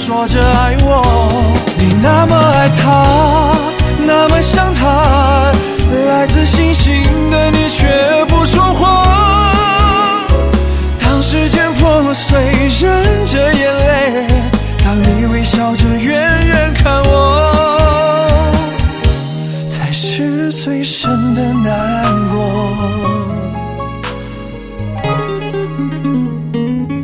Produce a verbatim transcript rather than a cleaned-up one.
说着爱我。你那么爱他，那么想他，来自星星